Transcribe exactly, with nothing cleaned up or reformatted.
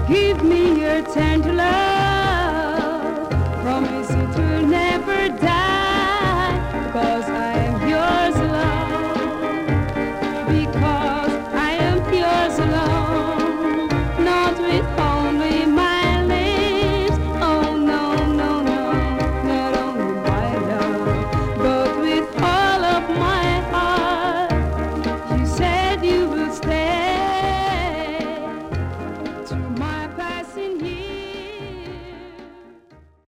Give me your tender love. Promise you to never die.